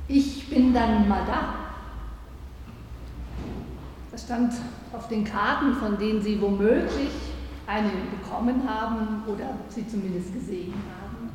Ich bin dann mal da. Das stand auf den Karten, von denen Sie womöglich eine bekommen haben oder sie zumindest gesehen haben.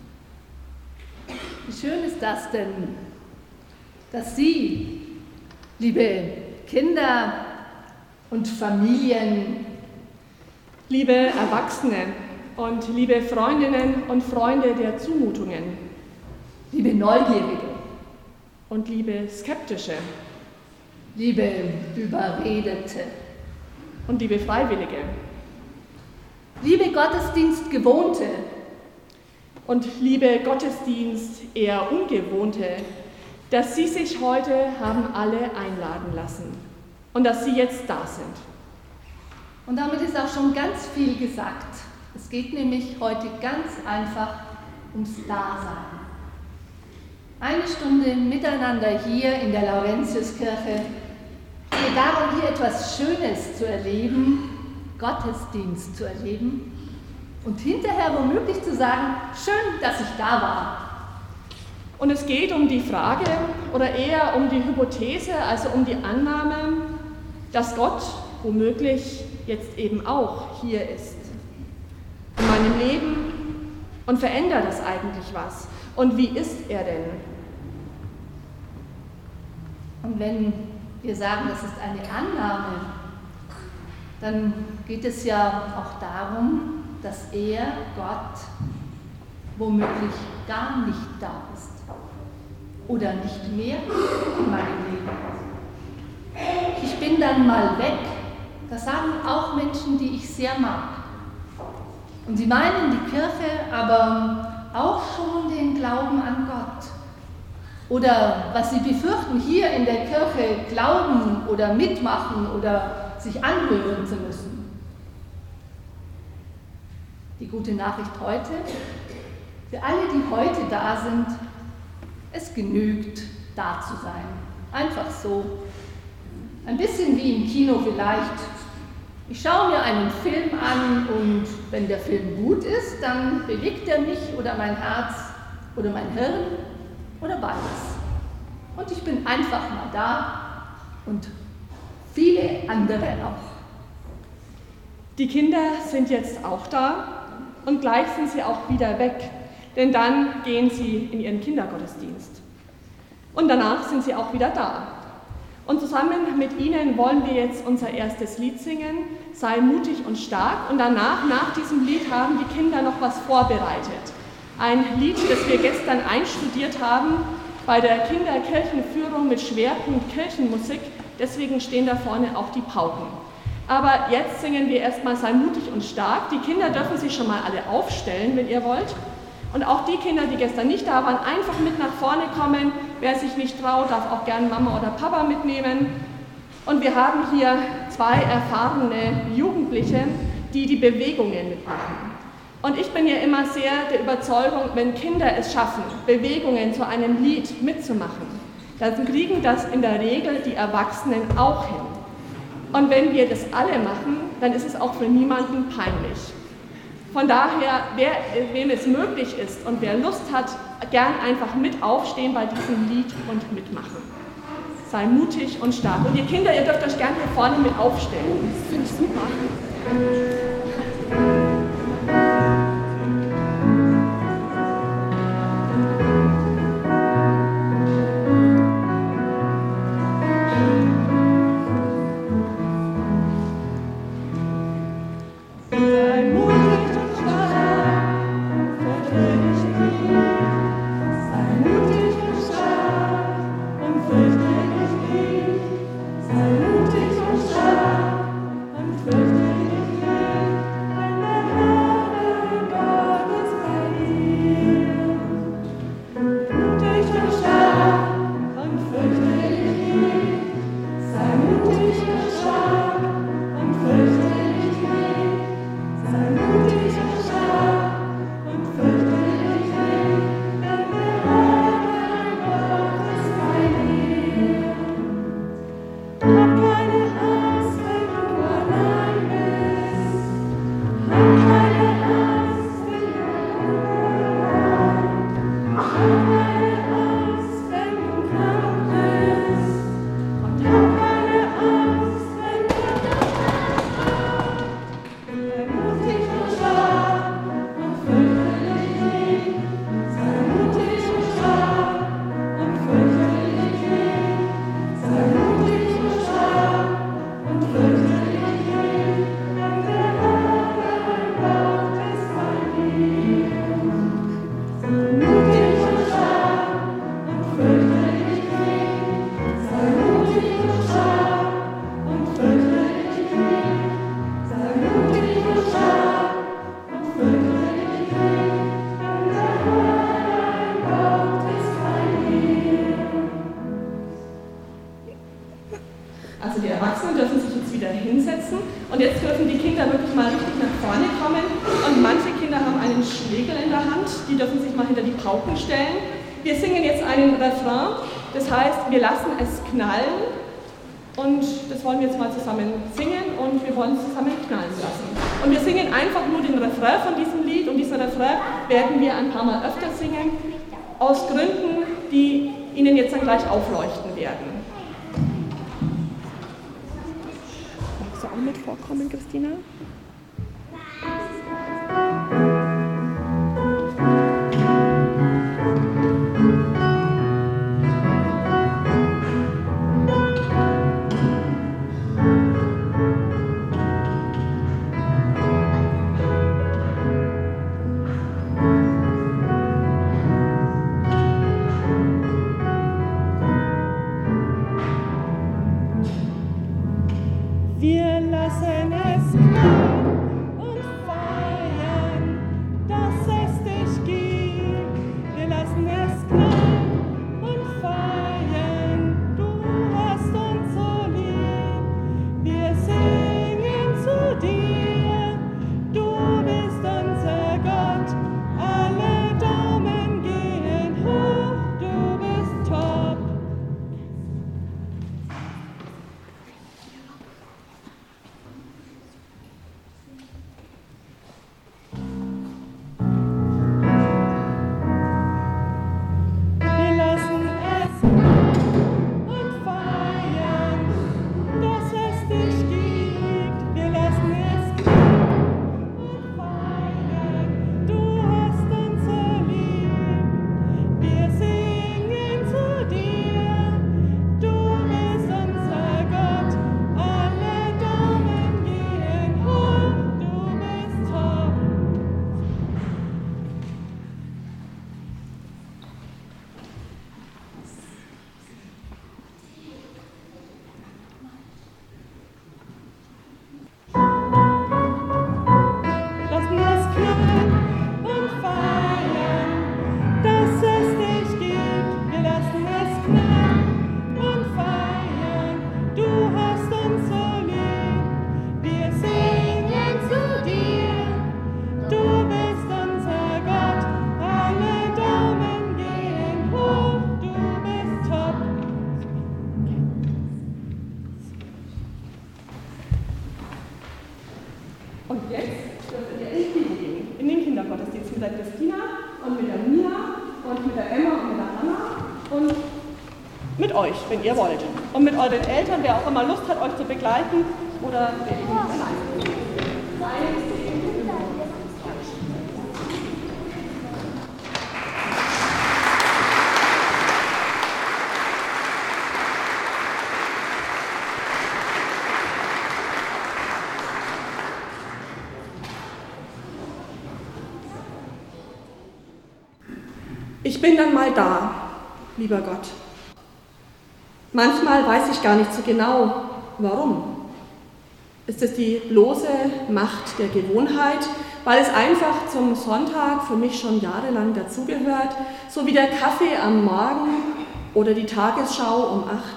Wie schön ist das denn, dass Sie, liebe Kinder und Familien, liebe Erwachsene und liebe Freundinnen und Freunde der Zumutungen, liebe Neugierige und liebe Skeptische, liebe Überredete und liebe Freiwillige, liebe Gottesdienstgewohnte und liebe Gottesdienst eher Ungewohnte, dass Sie sich heute haben alle einladen lassen und dass Sie jetzt da sind. Und damit ist auch schon ganz viel gesagt. Es geht nämlich heute ganz einfach ums Dasein. Eine Stunde miteinander hier in der Laurentiuskirche. Es geht darum, hier etwas Schönes zu erleben, Gottesdienst zu erleben und hinterher womöglich zu sagen, schön, dass ich da war. Und es geht um die Frage oder eher um die Hypothese, also um die Annahme, dass Gott womöglich jetzt eben auch hier ist, in meinem Leben, und verändert das eigentlich was? Und wie ist er denn? Und wenn wir sagen, das ist eine Annahme, dann geht es ja auch darum, dass er, Gott, womöglich gar nicht da ist oder nicht mehr in meinem Leben. Ich bin dann mal weg. Das sagen auch Menschen, die ich sehr mag. Und sie meinen die Kirche, aber auch schon den Glauben an Gott. Oder was sie befürchten, hier in der Kirche glauben oder mitmachen oder sich anhören zu müssen. Die gute Nachricht heute, für alle, die heute da sind, es genügt, da zu sein. Einfach so. Ein bisschen wie im Kino vielleicht. Ich schaue mir einen Film an und wenn der Film gut ist, dann bewegt er mich oder mein Herz oder mein Hirn oder beides. Und ich bin einfach mal da und viele andere auch. Die Kinder sind jetzt auch da und gleich sind sie auch wieder weg, denn dann gehen sie in ihren Kindergottesdienst. Und danach sind sie auch wieder da. Und zusammen mit ihnen wollen wir jetzt unser erstes Lied singen, Sei mutig und stark. Und danach, nach diesem Lied, haben die Kinder noch was vorbereitet. Ein Lied, das wir gestern einstudiert haben bei der Kinderkirchenführung mit Schwerpunkt Kirchenmusik. Deswegen stehen da vorne auch die Pauken. Aber jetzt singen wir erstmal Sei mutig und stark. Die Kinder dürfen sich schon mal alle aufstellen, wenn ihr wollt. Und auch die Kinder, die gestern nicht da waren, einfach mit nach vorne kommen. Wer sich nicht traut, darf auch gerne Mama oder Papa mitnehmen. Und wir haben hier zwei erfahrene Jugendliche, die die Bewegungen mitmachen. Und ich bin ja immer sehr der Überzeugung, wenn Kinder es schaffen, Bewegungen zu einem Lied mitzumachen, dann kriegen das in der Regel die Erwachsenen auch hin. Und wenn wir das alle machen, dann ist es auch für niemanden peinlich. Von daher, wem es möglich ist und wer Lust hat, gern einfach mit aufstehen bei diesem Lied und mitmachen. Sei mutig und stark. Und ihr Kinder, ihr dürft euch gerne hier vorne mit aufstellen. Das finde ich super. Sei mutig und stark und fürchte dich nicht. die dürfen sich mal hinter die Pauken stellen. Wir singen jetzt einen Refrain, das heißt, wir lassen es knallen und das wollen wir jetzt mal zusammen singen und wir wollen es zusammen knallen lassen. Und wir singen einfach nur den Refrain von diesem Lied und diesen Refrain werden wir ein paar Mal öfter singen, aus Gründen, die Ihnen jetzt dann gleich aufleuchten werden. Magst du auch mit vorkommen, Christina? Wir lassen es und feiern, dass es dich gibt. Wir lassen es knallen und feiern, du hast uns so lieb. Wir singen zu dir, du bist unser Gott. Alle Daumen gehen hoch, du bist top. Und jetzt dürft ihr ins Kino gehen, in den Kindergottesdienst mit der Christina und mit der Mia und mit der Emma und mit der Hanna und mit euch, wenn ihr wollt. Und mit euren Eltern, wer auch immer Lust hat, euch zu begleiten oder wer eben alleine. Ich bin dann mal da, lieber Gott. Manchmal weiß ich gar nicht so genau, warum. Ist es die bloße Macht der Gewohnheit, weil es einfach zum Sonntag für mich schon jahrelang dazugehört, so wie der Kaffee am Morgen oder die Tagesschau um 8?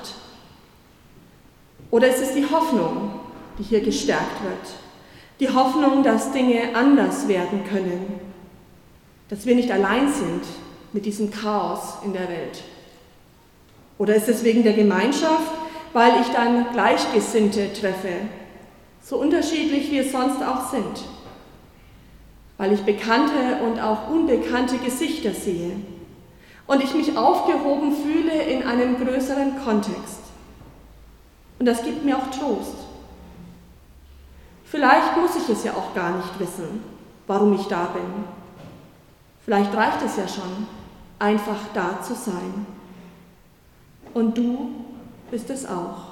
Oder ist es die Hoffnung, die hier gestärkt wird? Die Hoffnung, dass Dinge anders werden können, dass wir nicht allein sind mit diesem Chaos in der Welt? Oder ist es wegen der Gemeinschaft, weil ich dann Gleichgesinnte treffe, so unterschiedlich wir sonst auch sind, weil ich bekannte und auch unbekannte Gesichter sehe und ich mich aufgehoben fühle in einem größeren Kontext. Und das gibt mir auch Trost. Vielleicht muss ich es ja auch gar nicht wissen, warum ich da bin. Vielleicht reicht es ja schon, einfach da zu sein. Und du bist es auch.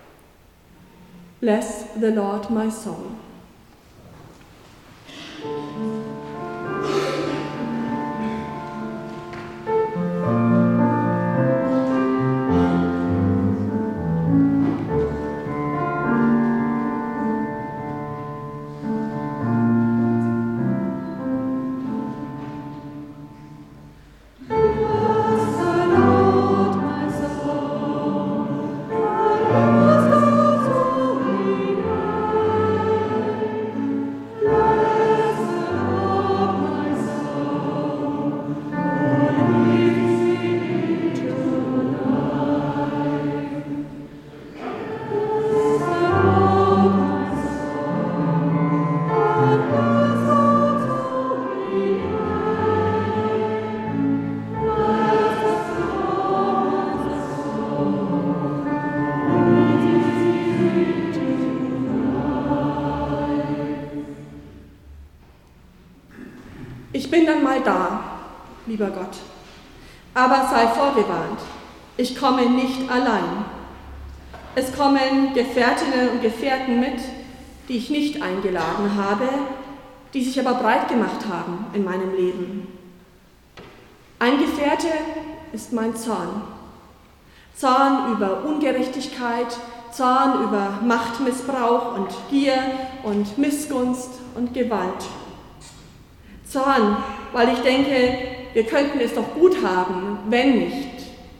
Bless the Lord, my soul. da, lieber Gott. Aber sei vorgewarnt, ich komme nicht allein. Es kommen Gefährtinnen und Gefährten mit, die ich nicht eingeladen habe, die sich aber breit gemacht haben in meinem Leben. Ein Gefährte ist mein Zorn. Zorn über Ungerechtigkeit, Zorn über Machtmissbrauch und Gier und Missgunst und Gewalt. Zorn, weil ich denke, wir könnten es doch gut haben, wenn nicht.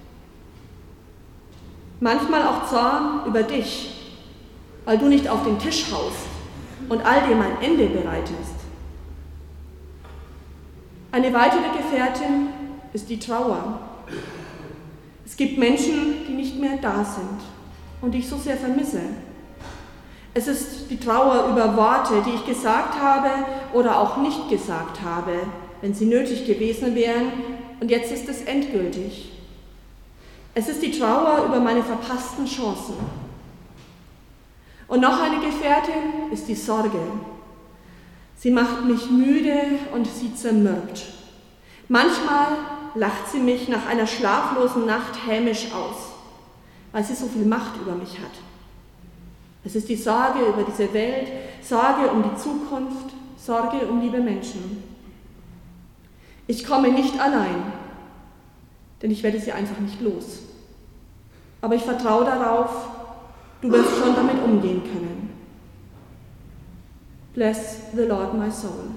Manchmal auch Zorn über dich, weil du nicht auf den Tisch haust und all dem ein Ende bereitest. Eine weitere Gefährtin ist die Trauer. Es gibt Menschen, die nicht mehr da sind und die ich so sehr vermisse. Es ist die Trauer über Worte, die ich gesagt habe oder auch nicht gesagt habe, wenn sie nötig gewesen wären, und jetzt ist es endgültig. Es ist die Trauer über meine verpassten Chancen. Und noch eine Gefährtin ist die Sorge. Sie macht mich müde und sie zermürbt. Manchmal lacht sie mich nach einer schlaflosen Nacht hämisch aus, weil sie so viel Macht über mich hat. Es ist die Sorge über diese Welt, Sorge um die Zukunft, Sorge um liebe Menschen. Ich komme nicht allein, denn ich werde sie einfach nicht los. Aber ich vertraue darauf, du wirst schon damit umgehen können. Bless the Lord, my soul.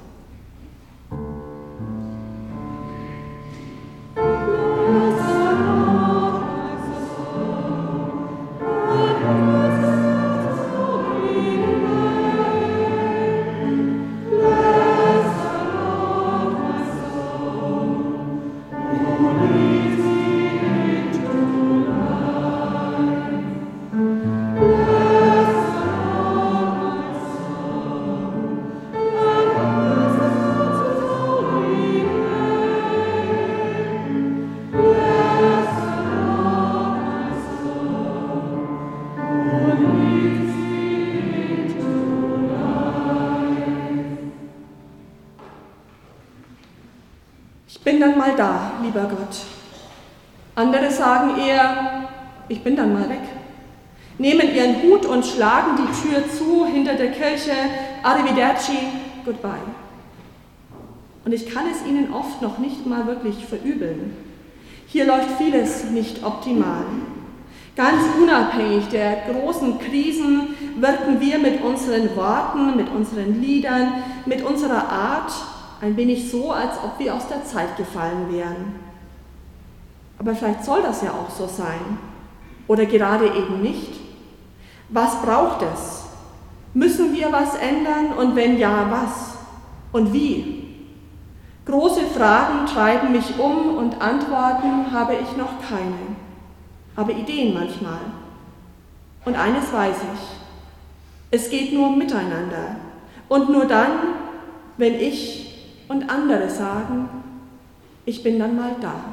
Ich bin dann mal da, lieber Gott. Andere sagen eher, ich bin dann mal weg. Nehmen ihren Hut und schlagen die Tür zu hinter der Kirche, Arrivederci, goodbye. Und ich kann es ihnen oft noch nicht mal wirklich verübeln. Hier läuft vieles nicht optimal. Ganz unabhängig der großen Krisen wirken wir mit unseren Worten, mit unseren Liedern, mit unserer Art ein wenig so, als ob wir aus der Zeit gefallen wären. Aber vielleicht soll das ja auch so sein. Oder gerade eben nicht. Was braucht es? Müssen wir was ändern und wenn ja, was? Und wie? Große Fragen treiben mich um und Antworten habe ich noch keine. Aber Ideen manchmal. Und eines weiß ich. Es geht nur miteinander. Und nur dann, wenn ich und andere sagen, ich bin dann mal da.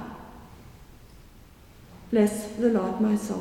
Bless the Lord, my soul.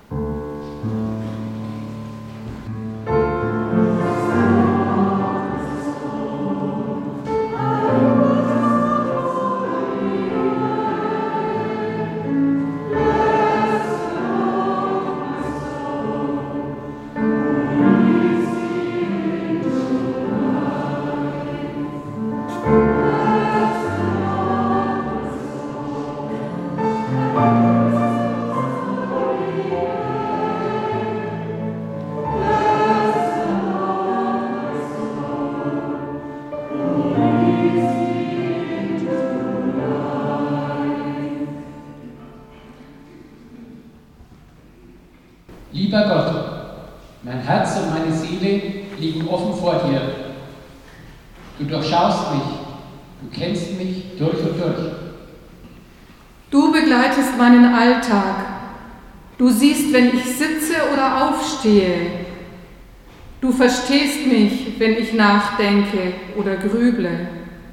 Lieber Gott, mein Herz und meine Seele liegen offen vor dir. Du durchschaust mich, du kennst mich durch und durch. Du begleitest meinen Alltag. Du siehst, wenn ich sitze oder aufstehe. Du verstehst mich, wenn ich nachdenke oder grüble.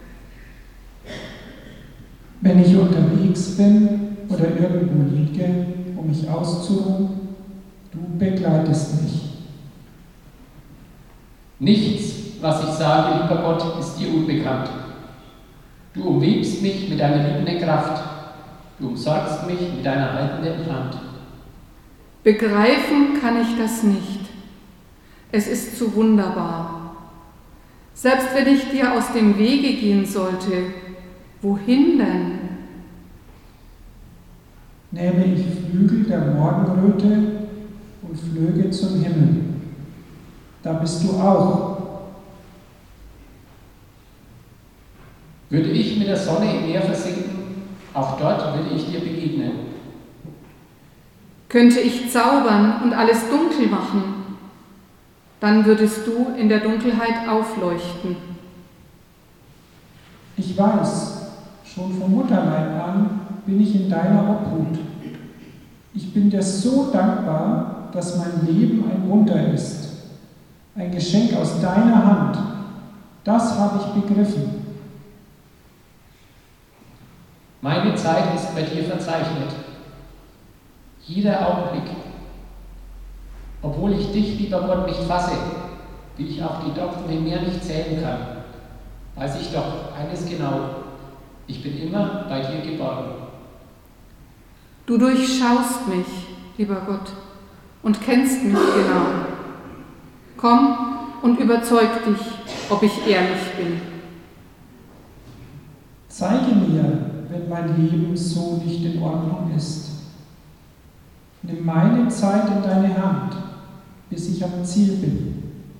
Wenn ich unterwegs bin oder irgendwo liege, um mich auszuruhen, du begleitest mich. Nichts, was ich sage, lieber Gott, ist dir unbekannt. Du umwebst mich mit deiner liebenden Kraft. Du umsorgst mich mit deiner haltenden Hand. Begreifen kann ich das nicht. Es ist zu wunderbar. Selbst wenn ich dir aus dem Wege gehen sollte, wohin denn? Nähme ich Flügel der Morgenröte und flöge zum Himmel. Da bist du auch. Würde ich mit der Sonne im Meer versinken, auch dort würde ich dir begegnen. Könnte ich zaubern und alles dunkel machen, dann würdest du in der Dunkelheit aufleuchten. Ich weiß, schon vom Mutterleib an bin ich in deiner Obhut. Ich bin dir so dankbar, dass mein Leben ein Wunder ist. Ein Geschenk aus deiner Hand. Das habe ich begriffen. Meine Zeit ist bei dir verzeichnet. Jeder Augenblick. Obwohl ich dich, lieber Gott, nicht fasse, wie ich auch die Tropfen im Meer nicht zählen kann, weiß ich doch eines genau: Ich bin immer bei dir geborgen. Du durchschaust mich, lieber Gott, und kennst mich genau. Komm und überzeug dich, ob ich ehrlich bin. Zeige mir, wenn mein Leben so nicht in Ordnung ist. Nimm meine Zeit in deine Hand, bis ich am Ziel bin.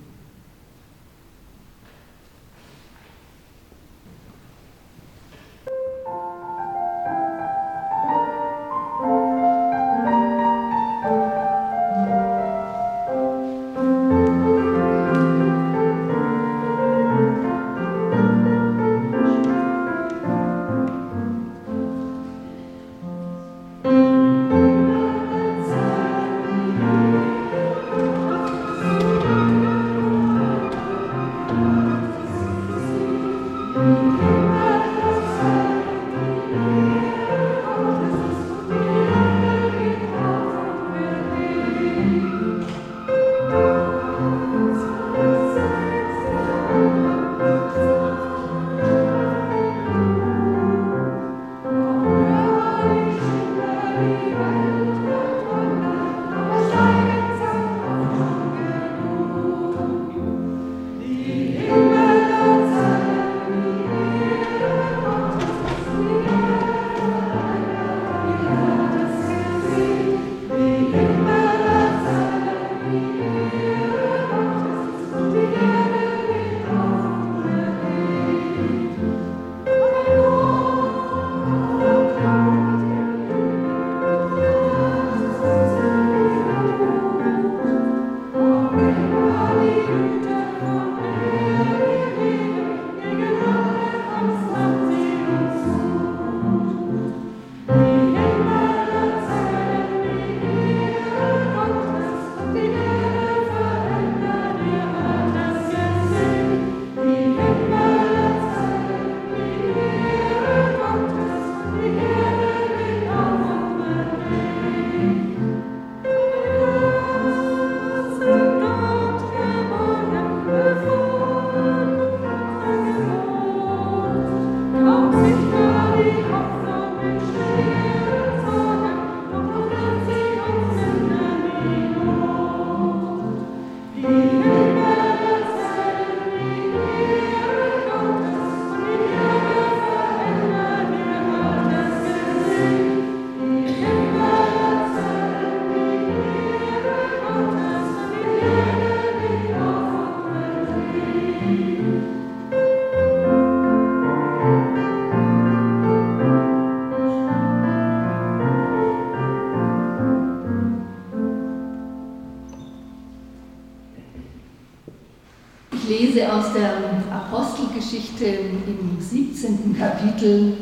lese aus der Apostelgeschichte im 17. Kapitel.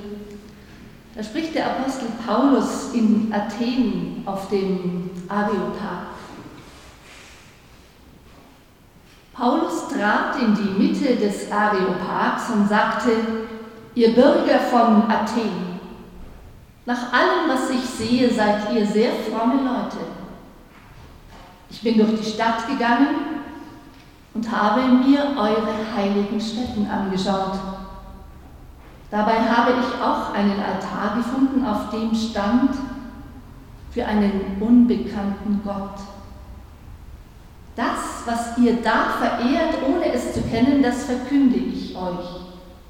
Da spricht der Apostel Paulus in Athen auf dem Areopag. Paulus trat in die Mitte des Areopags und sagte: Ihr Bürger von Athen, nach allem, was ich sehe, seid ihr sehr fromme Leute. Ich bin durch die Stadt gegangen und habe mir eure heiligen Stätten angeschaut. Dabei habe ich auch einen Altar gefunden, auf dem stand: für einen unbekannten Gott. Das, was ihr da verehrt, ohne es zu kennen, das verkünde ich euch.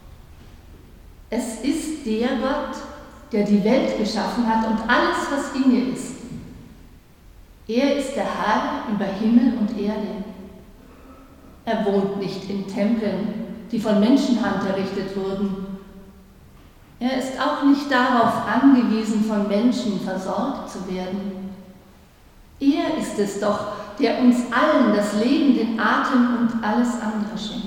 Es ist der Gott, der die Welt geschaffen hat und alles, was in ihr ist. Er ist der Herr über Himmel und Erde. Er wohnt nicht in Tempeln, die von Menschenhand errichtet wurden. Er ist auch nicht darauf angewiesen, von Menschen versorgt zu werden. Er ist es doch, der uns allen das Leben, den Atem und alles andere schenkt.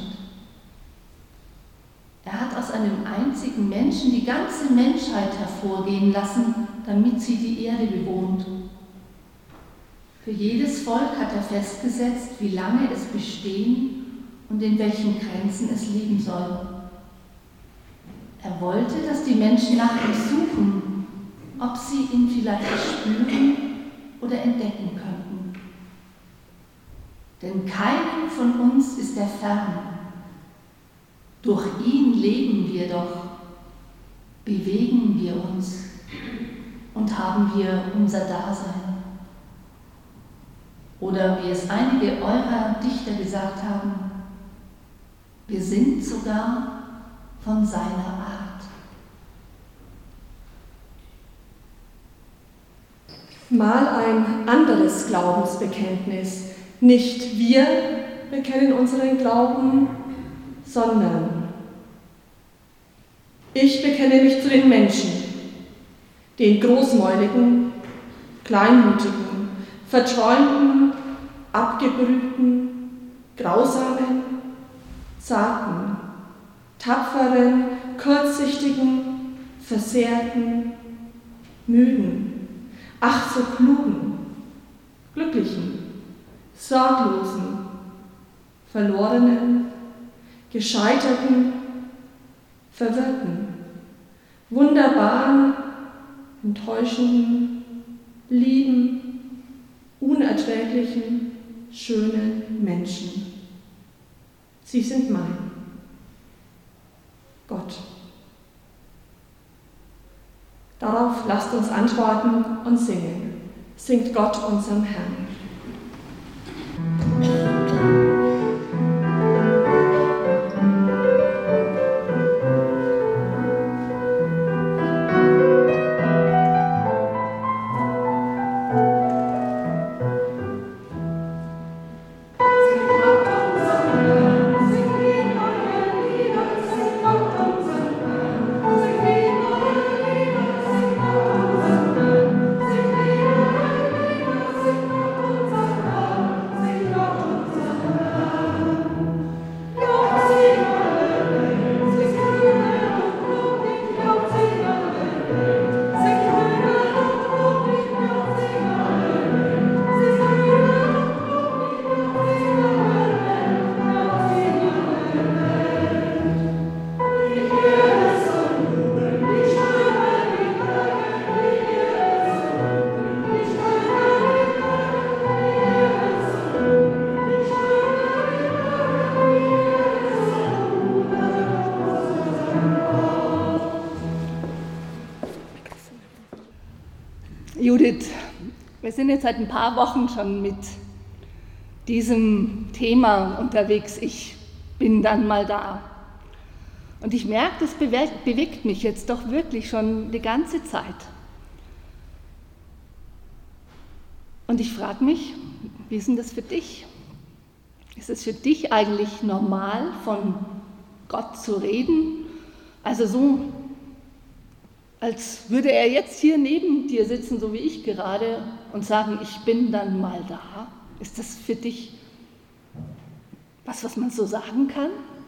Er hat aus einem einzigen Menschen die ganze Menschheit hervorgehen lassen, damit sie die Erde bewohnt. Für jedes Volk hat er festgesetzt, wie lange es bestehen und in welchen Grenzen es leben soll. Er wollte, dass die Menschen nach ihm suchen, ob sie ihn vielleicht spüren oder entdecken könnten. Denn keinem von uns ist er fern. Durch ihn leben wir doch, bewegen wir uns und haben wir unser Dasein. Oder wie es einige eurer Dichter gesagt haben: wir sind sogar von seiner Art. Mal ein anderes Glaubensbekenntnis. Nicht wir bekennen unseren Glauben, sondern ich bekenne mich zu den Menschen, den großmäuligen, kleinmütigen, verträumten, abgebrühten, grausamen, zarten, tapferen, kurzsichtigen, versehrten, müden, ach so klugen, glücklichen, sorglosen, verlorenen, gescheiterten, verwirrten, wunderbaren, enttäuschenden, lieben, unerträglichen, schönen Menschen. Sie sind mein Gott. Darauf lasst uns antworten und singen. Singt Gott unserem Herrn. Judith, wir sind jetzt seit ein paar Wochen schon mit diesem Thema unterwegs. Ich bin dann mal da. Und ich merke, das bewegt mich jetzt doch wirklich schon die ganze Zeit. Und ich frage mich, wie ist denn das für dich? Ist es für dich eigentlich normal, von Gott zu reden? Also so, als würde er jetzt hier neben dir sitzen, so wie ich gerade, und sagen, ich bin dann mal da. Ist das für dich was man so sagen kann?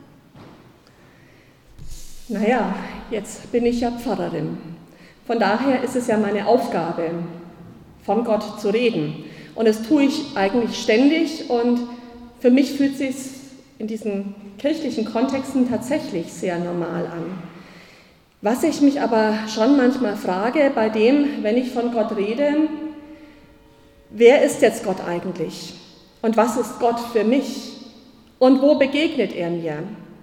Naja, jetzt bin ich ja Pfarrerin. Von daher ist es ja meine Aufgabe, von Gott zu reden. Und das tue ich eigentlich ständig und für mich fühlt es sich in diesen kirchlichen Kontexten tatsächlich sehr normal an. Was ich mich aber schon manchmal frage, bei dem, wenn ich von Gott rede, wer ist jetzt Gott eigentlich? Und was ist Gott für mich? Und wo begegnet er mir?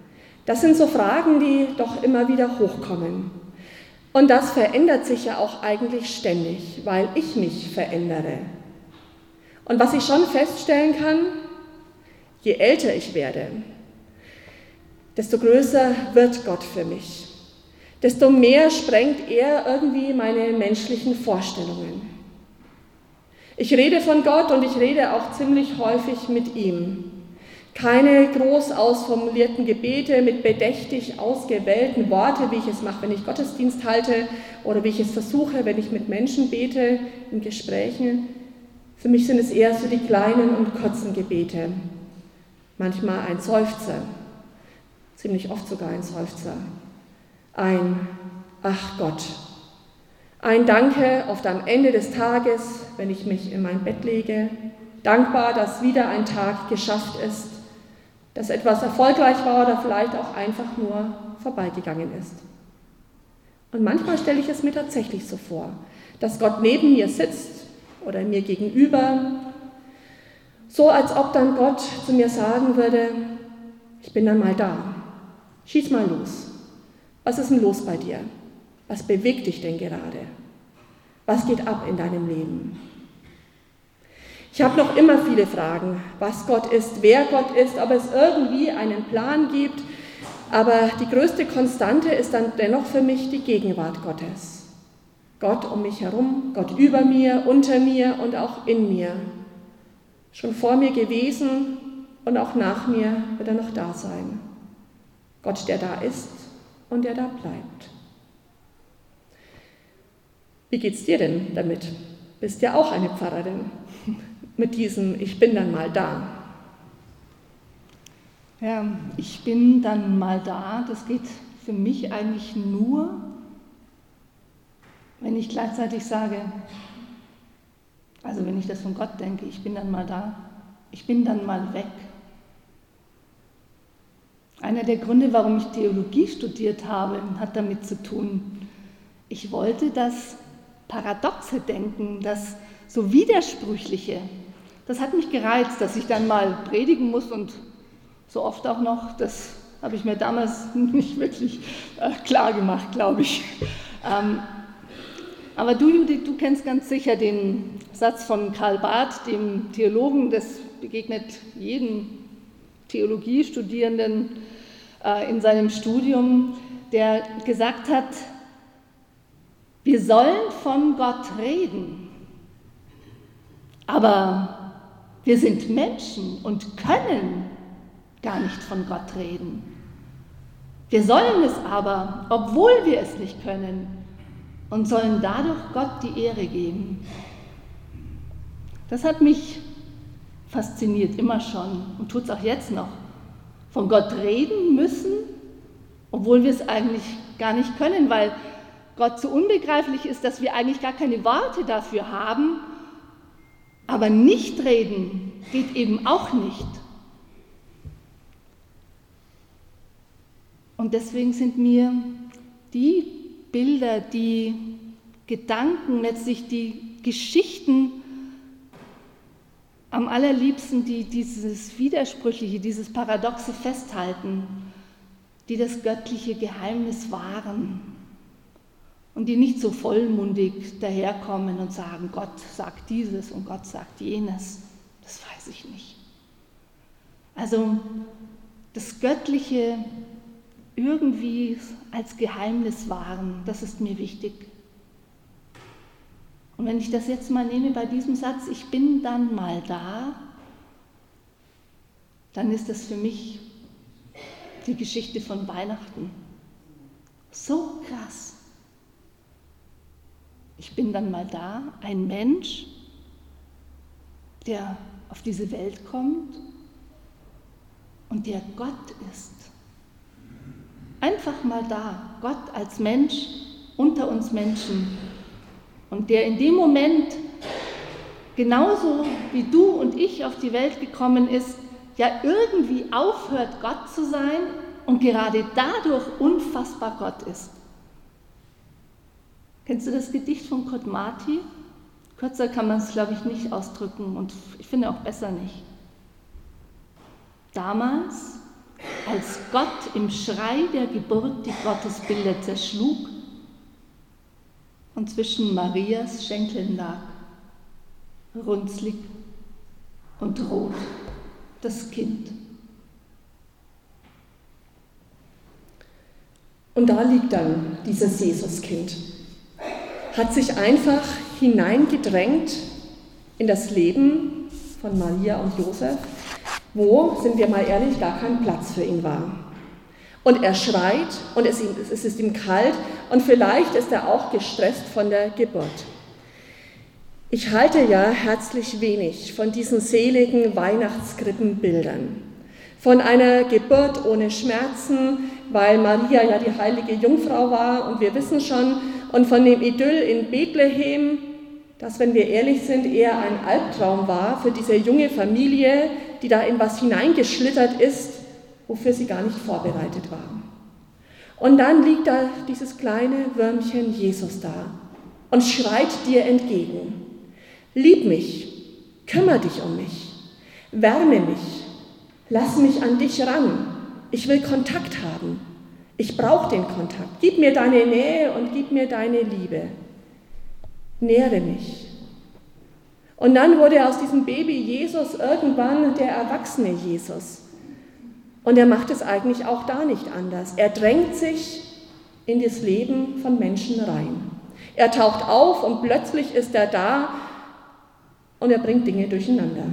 Das sind so Fragen, die doch immer wieder hochkommen. Und das verändert sich ja auch eigentlich ständig, weil ich mich verändere. Und was ich schon feststellen kann, je älter ich werde, desto größer wird Gott für mich. Desto mehr sprengt er irgendwie meine menschlichen Vorstellungen. Ich rede von Gott und ich rede auch ziemlich häufig mit ihm. Keine groß ausformulierten Gebete mit bedächtig ausgewählten Worten, wie ich es mache, wenn ich Gottesdienst halte oder wie ich es versuche, wenn ich mit Menschen bete, in Gesprächen. Für mich sind es eher so die kleinen und kurzen Gebete. Manchmal ein Seufzer, ziemlich oft sogar ein Seufzer. Ein Ach Gott. Ein Danke oft am Ende des Tages, wenn ich mich in mein Bett lege. Dankbar, dass wieder ein Tag geschafft ist, dass etwas erfolgreich war oder vielleicht auch einfach nur vorbeigegangen ist. Und manchmal stelle ich es mir tatsächlich so vor, dass Gott neben mir sitzt oder mir gegenüber, so als ob dann Gott zu mir sagen würde, ich bin dann mal da, schieß mal los. Was ist denn los bei dir? Was bewegt dich denn gerade? Was geht ab in deinem Leben? Ich habe noch immer viele Fragen, was Gott ist, wer Gott ist, ob es irgendwie einen Plan gibt, aber die größte Konstante ist dann dennoch für mich die Gegenwart Gottes. Gott um mich herum, Gott über mir, unter mir und auch in mir. Schon vor mir gewesen und auch nach mir wird er noch da sein. Gott, der da ist und der da bleibt. Wie geht's dir denn damit? Bist ja auch eine Pfarrerin. Mit diesem Ich bin dann mal da. Ja, ich bin dann mal da, das geht für mich eigentlich nur, wenn ich gleichzeitig sage, also wenn ich das von Gott denke, ich bin dann mal da, ich bin dann mal weg. Einer der Gründe, warum ich Theologie studiert habe, hat damit zu tun, ich wollte das paradoxe Denken, das so widersprüchliche, das hat mich gereizt, dass ich dann mal predigen muss und so oft auch noch, das habe ich mir damals nicht wirklich klar gemacht, glaube ich. Aber du, Judith, du kennst ganz sicher den Satz von Karl Barth, dem Theologen, das begegnet jedem Theologiestudierenden in seinem Studium, der gesagt hat, wir sollen von Gott reden, aber wir sind Menschen und können gar nicht von Gott reden. Wir sollen es aber, obwohl wir es nicht können, und sollen dadurch Gott die Ehre geben. Das hat mich fasziniert, immer schon, und tut es auch jetzt noch. Von Gott reden müssen, obwohl wir es eigentlich gar nicht können, weil Gott so unbegreiflich ist, dass wir eigentlich gar keine Worte dafür haben. Aber nicht reden geht eben auch nicht. Und deswegen sind mir die Bilder, die Gedanken, letztlich die Geschichten am allerliebsten, die dieses Widersprüchliche, dieses Paradoxe festhalten, die das göttliche Geheimnis wahren und die nicht so vollmundig daherkommen und sagen, Gott sagt dieses und Gott sagt jenes. Das weiß ich nicht. Also das Göttliche irgendwie als Geheimnis wahren, das ist mir wichtig. Und wenn ich das jetzt mal nehme bei diesem Satz, ich bin dann mal da, dann ist das für mich die Geschichte von Weihnachten. So krass. Ich bin dann mal da, ein Mensch, der auf diese Welt kommt und der Gott ist. Einfach mal da, Gott als Mensch unter uns Menschen. Und der in dem Moment, genauso wie du und ich auf die Welt gekommen ist, ja irgendwie aufhört, Gott zu sein und gerade dadurch unfassbar Gott ist. Kennst du das Gedicht von Kurt Marti? Kürzer kann man es, glaube ich, nicht ausdrücken und ich finde auch besser nicht. Damals als Gott im Schrei der Geburt die Gottesbilder zerschlug und zwischen Marias Schenkeln lag, runzlig und rot, das Kind. Und da liegt dann dieses Jesuskind, hat sich einfach hineingedrängt in das Leben von Maria und Josef, wo, sind wir mal ehrlich, gar kein Platz für ihn war. Und er schreit und es ist ihm kalt und vielleicht ist er auch gestresst von der Geburt. Ich halte ja herzlich wenig von diesen seligen Weihnachtskrippenbildern. Von einer Geburt ohne Schmerzen, weil Maria ja die heilige Jungfrau war und wir wissen schon, und von dem Idyll in Bethlehem, das, wenn wir ehrlich sind, eher ein Albtraum war für diese junge Familie, die da in was hineingeschlittert ist, wofür sie gar nicht vorbereitet war. Und dann liegt da dieses kleine Würmchen Jesus da und schreit dir entgegen. Lieb mich, kümmere dich um mich, wärme mich, lass mich an dich ran, ich will Kontakt haben, ich brauche den Kontakt, gib mir deine Nähe und gib mir deine Liebe, nähre mich. Und dann wurde aus diesem Baby Jesus irgendwann der erwachsene Jesus. Und er macht es eigentlich auch da nicht anders. Er drängt sich in das Leben von Menschen rein. Er taucht auf und plötzlich ist er da und er bringt Dinge durcheinander.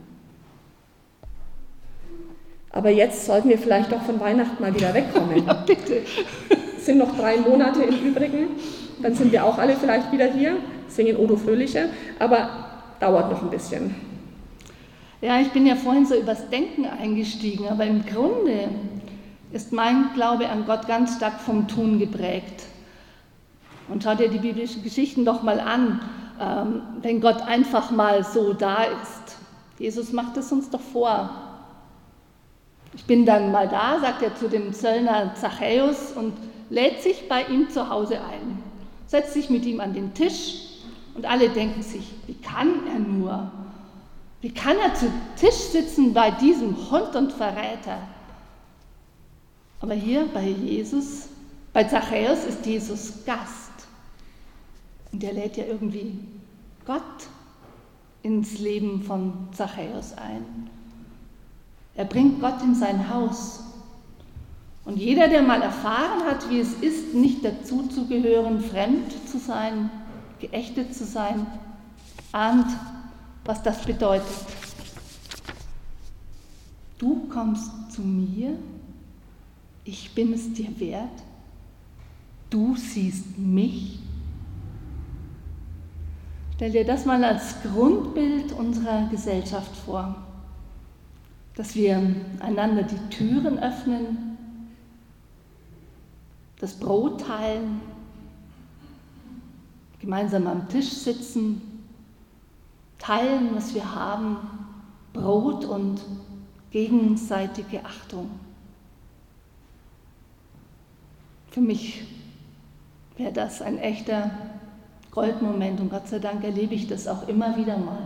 Aber jetzt sollten wir vielleicht doch von Weihnachten mal wieder wegkommen. Ja, bitte. Es sind noch 3 Monate im Übrigen, dann sind wir auch alle vielleicht wieder hier, singen Odo Fröhliche, aber dauert noch ein bisschen. Ja, ich bin ja vorhin so übers Denken eingestiegen, aber im Grunde ist mein Glaube an Gott ganz stark vom Tun geprägt. Und schau dir die biblischen Geschichten doch mal an, wenn Gott einfach mal so da ist. Jesus macht es uns doch vor. Ich bin dann mal da, sagt er zu dem Zöllner Zachäus und lädt sich bei ihm zu Hause ein, setzt sich mit ihm an den Tisch und alle denken sich, wie kann er nur? Wie kann er zu Tisch sitzen bei diesem Hund und Verräter? Aber hier bei Jesus, bei Zachäus ist Jesus Gast. Und er lädt ja irgendwie Gott ins Leben von Zachäus ein. Er bringt Gott in sein Haus. Und jeder, der mal erfahren hat, wie es ist, nicht dazu zu gehören, fremd zu sein, geächtet zu sein, ahnt, was das bedeutet. Du kommst zu mir, ich bin es dir wert, du siehst mich. Stell dir das mal als Grundbild unserer Gesellschaft vor, dass wir einander die Türen öffnen, das Brot teilen, gemeinsam am Tisch sitzen, teilen, was wir haben, Brot und gegenseitige Achtung. Für mich wäre das ein echter Goldmoment und Gott sei Dank erlebe ich das auch immer wieder mal.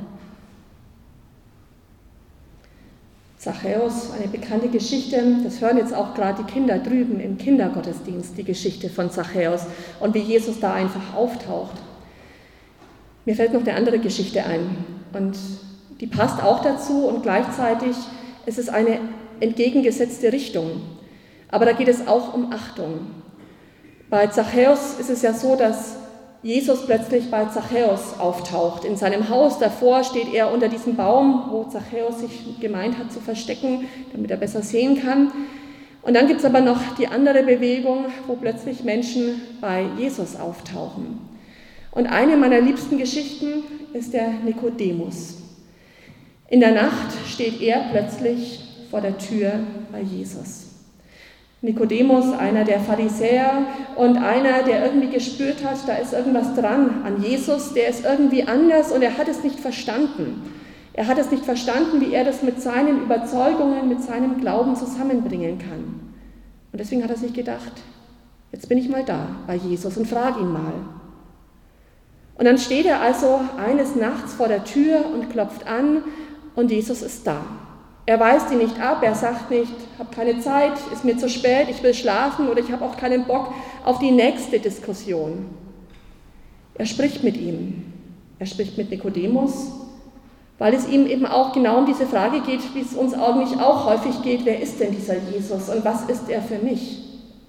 Zachäus, eine bekannte Geschichte, das hören jetzt auch gerade die Kinder drüben im Kindergottesdienst, die Geschichte von Zachäus und wie Jesus da einfach auftaucht. Mir fällt noch eine andere Geschichte ein und die passt auch dazu und gleichzeitig ist es eine entgegengesetzte Richtung. Aber da geht es auch um Achtung. Bei Zachäus ist es ja so, dass Jesus plötzlich bei Zachäus auftaucht. In seinem Haus davor steht er unter diesem Baum, wo Zachäus sich gemeint hat zu verstecken, damit er besser sehen kann. Und dann gibt es aber noch die andere Bewegung, wo plötzlich Menschen bei Jesus auftauchen. Und eine meiner liebsten Geschichten ist der Nikodemus. In der Nacht steht er plötzlich vor der Tür bei Jesus. Nikodemus, einer der Pharisäer und einer, der irgendwie gespürt hat, da ist irgendwas dran an Jesus, der ist irgendwie anders und er hat es nicht verstanden. Er hat es nicht verstanden, wie er das mit seinen Überzeugungen, mit seinem Glauben zusammenbringen kann. Und deswegen hat er sich gedacht, jetzt bin ich mal da bei Jesus und frage ihn mal. Und dann steht er also eines Nachts vor der Tür und klopft an und Jesus ist da. Er weist ihn nicht ab, er sagt nicht, ich habe keine Zeit, ist mir zu spät, ich will schlafen oder ich habe auch keinen Bock auf die nächste Diskussion. Er spricht mit ihm, er spricht mit Nikodemus, weil es ihm eben auch genau um diese Frage geht, wie es uns eigentlich auch häufig geht, wer ist denn dieser Jesus und was ist er für mich?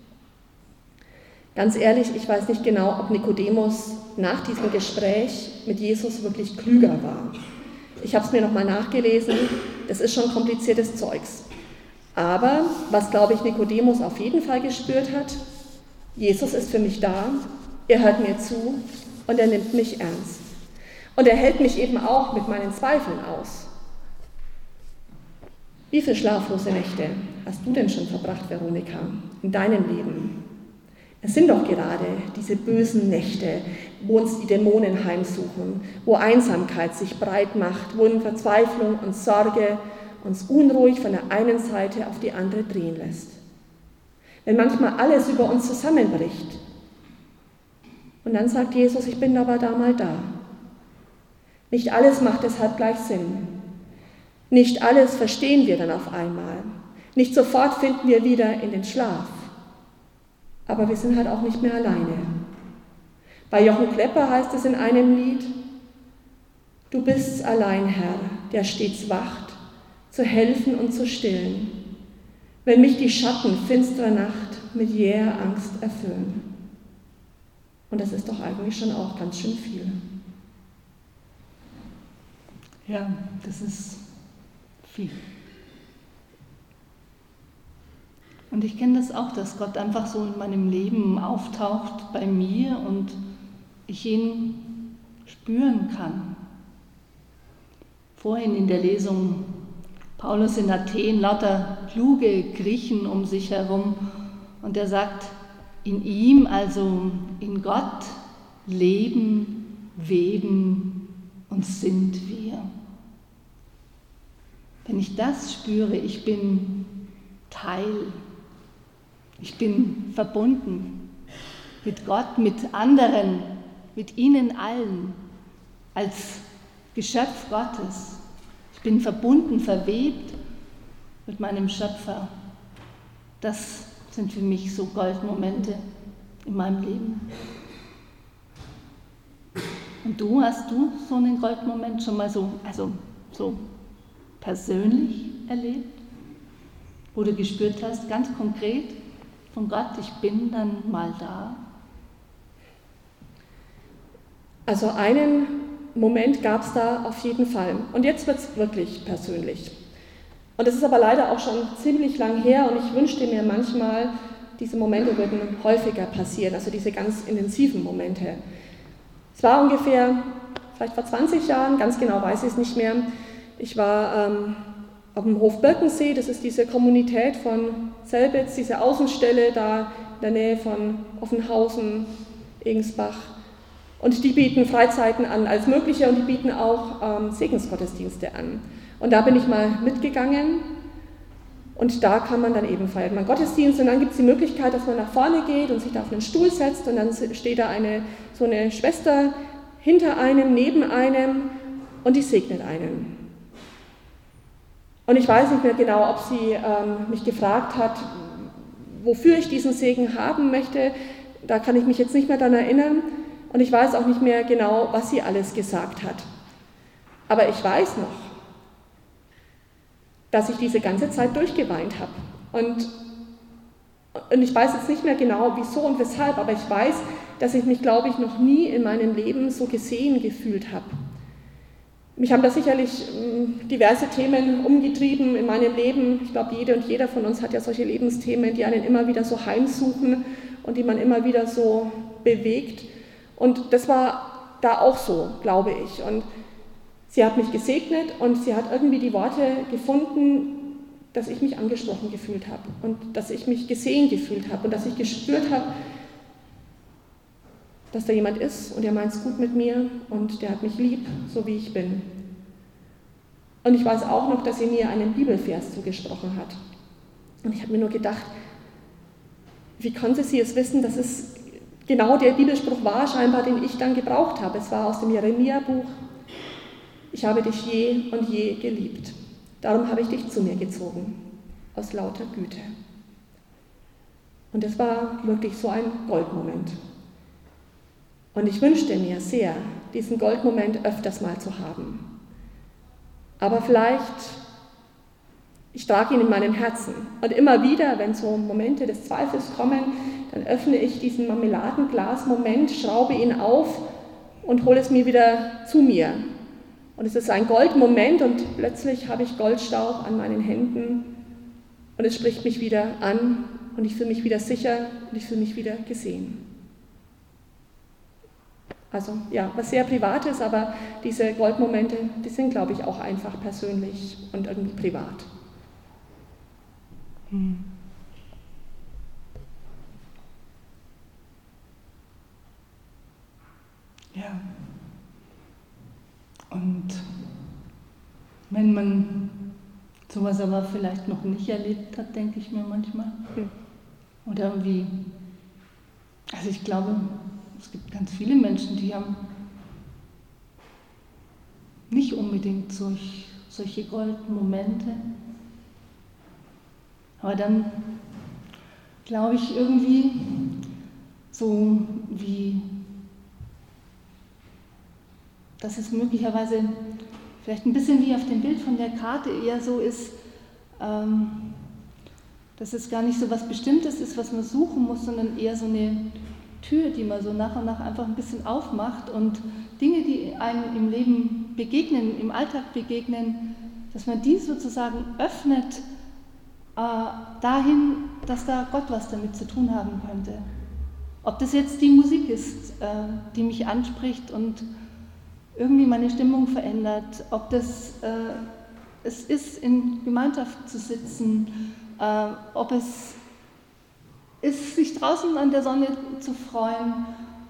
Ganz ehrlich, ich weiß nicht genau, ob Nikodemus nach diesem Gespräch mit Jesus wirklich klüger war. Ich habe es mir nochmal nachgelesen, das ist schon kompliziertes Zeugs. Aber was, glaube ich, Nikodemus auf jeden Fall gespürt hat, Jesus ist für mich da, er hört mir zu und er nimmt mich ernst. Und er hält mich eben auch mit meinen Zweifeln aus. Wie viele schlaflose Nächte hast du denn schon verbracht, Veronika, in deinem Leben? Es sind doch gerade diese bösen Nächte, wo uns die Dämonen heimsuchen, wo Einsamkeit sich breit macht, wo in Verzweiflung und Sorge uns unruhig von der einen Seite auf die andere drehen lässt. Wenn manchmal alles über uns zusammenbricht. Und dann sagt Jesus, ich bin aber da mal da. Nicht alles macht deshalb gleich Sinn. Nicht alles verstehen wir dann auf einmal. Nicht sofort finden wir wieder in den Schlaf. Aber wir sind halt auch nicht mehr alleine. Bei Jochen Klepper heißt es in einem Lied, du bist's allein, Herr, der stets wacht, zu helfen und zu stillen, wenn mich die Schatten finsterer Nacht mit jäher Angst erfüllen. Und das ist doch eigentlich schon auch ganz schön viel. Ja, das ist viel. Und ich kenne das auch, dass Gott einfach so in meinem Leben auftaucht bei mir und ich ihn spüren kann. Vorhin in der Lesung Paulus in Athen, lauter kluge Griechen um sich herum und er sagt, in ihm, also in Gott, leben, weben und sind wir. Wenn ich das spüre, ich bin Teil, ich bin verbunden mit Gott, mit anderen, mit ihnen allen, als Geschöpf Gottes. Ich bin verbunden, verwebt mit meinem Schöpfer. Das sind für mich so Goldmomente in meinem Leben. Und hast du so einen Goldmoment schon mal so persönlich erlebt, wo du gespürt hast, ganz konkret, von Gott, ich bin dann mal da? Also einen Moment gab es da auf jeden Fall. Und jetzt wird es wirklich persönlich. Und es ist aber leider auch schon ziemlich lang her und ich wünschte mir manchmal, diese Momente würden häufiger passieren, also diese ganz intensiven Momente. Es war ungefähr, vielleicht vor 20 Jahren, ganz genau weiß ich es nicht mehr, ich war auf dem Hof Birkensee, das ist diese Kommunität von Selbitz, diese Außenstelle da in der Nähe von Offenhausen, Egensbach. Und die bieten Freizeiten an als mögliche und die bieten auch Segensgottesdienste an. Und da bin ich mal mitgegangen und da kann man dann eben feiern. Man Gottesdienst und dann gibt es die Möglichkeit, dass man nach vorne geht und sich da auf einen Stuhl setzt und dann steht da so eine Schwester hinter einem, neben einem und die segnet einen. Und ich weiß nicht mehr genau, ob sie mich gefragt hat, wofür ich diesen Segen haben möchte. Da kann ich mich jetzt nicht mehr daran erinnern. Und ich weiß auch nicht mehr genau, was sie alles gesagt hat. Aber ich weiß noch, dass ich diese ganze Zeit durchgeweint habe. Und ich weiß jetzt nicht mehr genau, wieso und weshalb, aber ich weiß, dass ich mich, glaube ich, noch nie in meinem Leben so gesehen gefühlt habe. Mich haben da sicherlich diverse Themen umgetrieben in meinem Leben. Ich glaube, jede und jeder von uns hat ja solche Lebensthemen, die einen immer wieder so heimsuchen und die man immer wieder so bewegt. Und das war da auch so, glaube ich. Und sie hat mich gesegnet und sie hat irgendwie die Worte gefunden, dass ich mich angesprochen gefühlt habe und dass ich mich gesehen gefühlt habe und dass ich gespürt habe, dass da jemand ist und der meint es gut mit mir und der hat mich lieb, so wie ich bin. Und ich weiß auch noch, dass sie mir einen Bibelvers zugesprochen hat. Und ich habe mir nur gedacht, wie konnte sie es wissen, dass es genau der Bibelspruch war, scheinbar, den ich dann gebraucht habe. Es war aus dem Jeremia-Buch. Ich habe dich je und je geliebt. Darum habe ich dich zu mir gezogen, aus lauter Güte. Und es war wirklich so ein Goldmoment. Und ich wünschte mir sehr, diesen Goldmoment öfters mal zu haben. Aber vielleicht, ich trage ihn in meinem Herzen. Und immer wieder, wenn so Momente des Zweifels kommen, dann öffne ich diesen Marmeladenglas-Moment, schraube ihn auf und hole es mir wieder zu mir. Und es ist ein Goldmoment und plötzlich habe ich Goldstaub an meinen Händen und es spricht mich wieder an und ich fühle mich wieder sicher und ich fühle mich wieder gesehen. Also ja, was sehr Privates, aber diese Goldmomente, die sind, glaube ich, auch einfach persönlich und irgendwie privat. Ja. Und wenn man sowas aber vielleicht noch nicht erlebt hat, denke ich mir manchmal. Oder irgendwie, also ich glaube, es gibt ganz viele Menschen, die haben nicht unbedingt solche Goldmomente. Aber dann glaube ich irgendwie so wie, dass es möglicherweise vielleicht ein bisschen wie auf dem Bild von der Karte eher so ist, dass es gar nicht so was Bestimmtes ist, was man suchen muss, sondern eher so eine Tür, die man so nach und nach einfach ein bisschen aufmacht und Dinge, die einem im Leben begegnen, im Alltag begegnen, dass man die sozusagen öffnet dahin, dass da Gott was damit zu tun haben könnte. Ob das jetzt die Musik ist, die mich anspricht und irgendwie meine Stimmung verändert, ob das es ist, in Gemeinschaft zu sitzen, ob es ist, sich draußen an der Sonne zu freuen,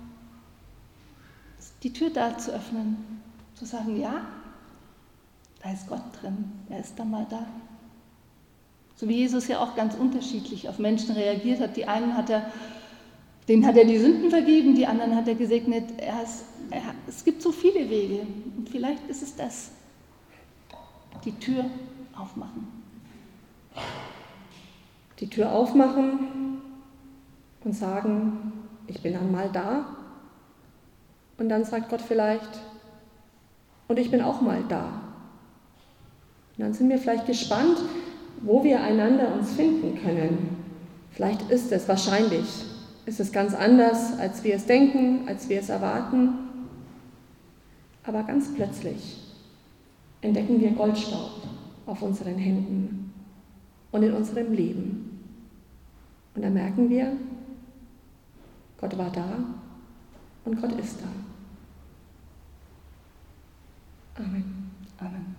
die Tür da zu öffnen, zu sagen, ja, da ist Gott drin, er ist da mal da. So wie Jesus ja auch ganz unterschiedlich auf Menschen reagiert hat. Die einen denen hat er die Sünden vergeben, die anderen hat er gesegnet. Es gibt so viele Wege und vielleicht ist es das, die Tür aufmachen. Die Tür aufmachen und sagen, ich bin einmal da. Und dann sagt Gott vielleicht, und ich bin auch mal da. Und dann sind wir vielleicht gespannt, wo wir einander uns finden können. Vielleicht wahrscheinlich ist es ganz anders, als wir es denken, als wir es erwarten. Aber ganz plötzlich entdecken wir Goldstaub auf unseren Händen und in unserem Leben. Und dann merken wir, Gott war da und Gott ist da. Amen. Amen.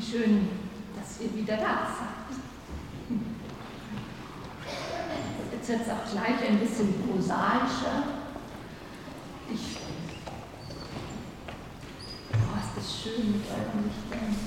schön, dass ihr wieder da seid. Jetzt wird es auch gleich ein bisschen prosaischer. Ist das schön mit euren Lichtern.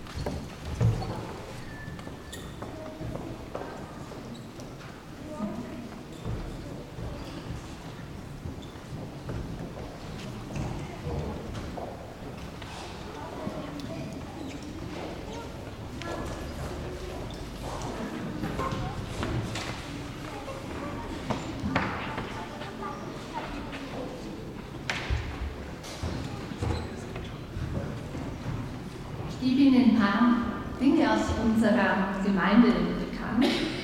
Ich gebe Ihnen ein paar Dinge aus unserer Gemeinde bekannt.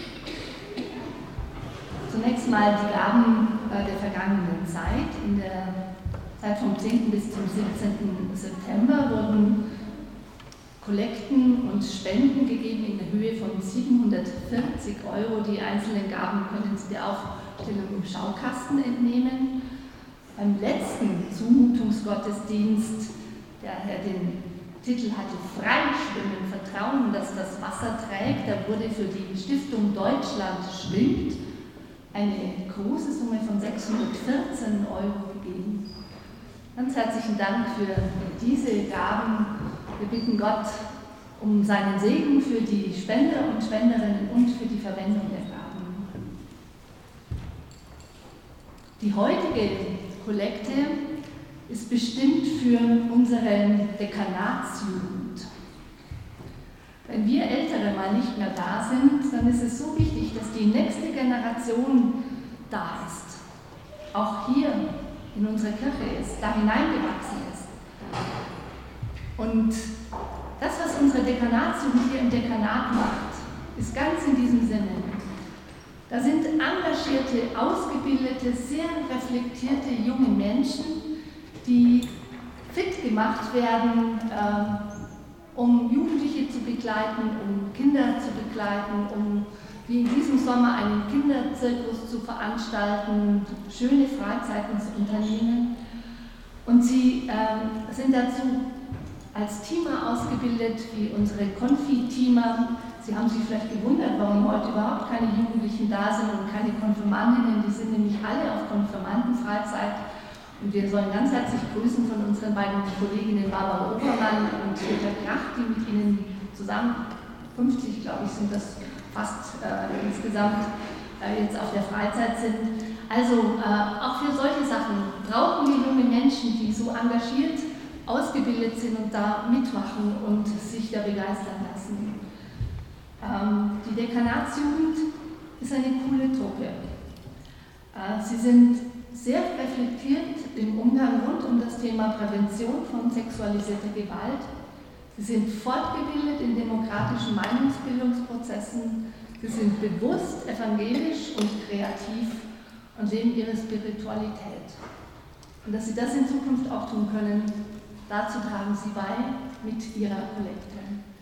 Zunächst mal die Gaben der vergangenen Zeit. In der Zeit vom 10. bis zum 17. September wurden Kollekten und Spenden gegeben in der Höhe von 740 €. Die einzelnen Gaben können Sie der Aufstellung im Schaukasten entnehmen. Beim letzten Zumutungsgottesdienst, der den Titel hatte Freischwimmen, Vertrauen, dass das Wasser trägt, da wurde für die Stiftung Deutschland schwimmt eine große Summe von 614 € gegeben. Ganz herzlichen Dank für diese Gaben. Wir bitten Gott um seinen Segen für die Spender und Spenderinnen und für die Verwendung der Gaben. Die heutige Kollekte ist bestimmt für unsere Dekanatsjugend. Wenn wir Ältere mal nicht mehr da sind, dann ist es so wichtig, dass die nächste Generation da ist. Auch hier in unserer Kirche ist, da hineingewachsen ist. Und das, was unsere Dekanatsjugend hier im Dekanat macht, ist ganz in diesem Sinne. Da sind engagierte, ausgebildete, sehr reflektierte junge Menschen, die fit gemacht werden, um Jugendliche zu begleiten, um Kinder zu begleiten, um wie in diesem Sommer einen Kinderzirkus zu veranstalten, schöne Freizeiten zu unternehmen. Und sie sind dazu als Teamer ausgebildet, wie unsere Konfi-Teamer. Sie haben sich vielleicht gewundert, warum heute überhaupt keine Jugendlichen da sind und keine Konfirmandinnen. Die sind nämlich alle auf Konfirmandenfreizeit. Und wir sollen ganz herzlich grüßen von unseren beiden Kolleginnen Barbara Obermann und Peter Krach, die mit Ihnen zusammen, 50 glaube ich sind das fast insgesamt, jetzt auf der Freizeit sind. Also auch für solche Sachen brauchen wir junge Menschen, die so engagiert, ausgebildet sind und da mitmachen und sich da begeistern lassen. Die Dekanatsjugend ist eine coole Truppe. Sie sind sehr reflektiert im Umgang rund um das Thema Prävention von sexualisierter Gewalt. Sie sind fortgebildet in demokratischen Meinungsbildungsprozessen. Sie sind bewusst evangelisch und kreativ und leben ihre Spiritualität. Und dass sie das in Zukunft auch tun können, dazu tragen sie bei mit ihrer Kollekte.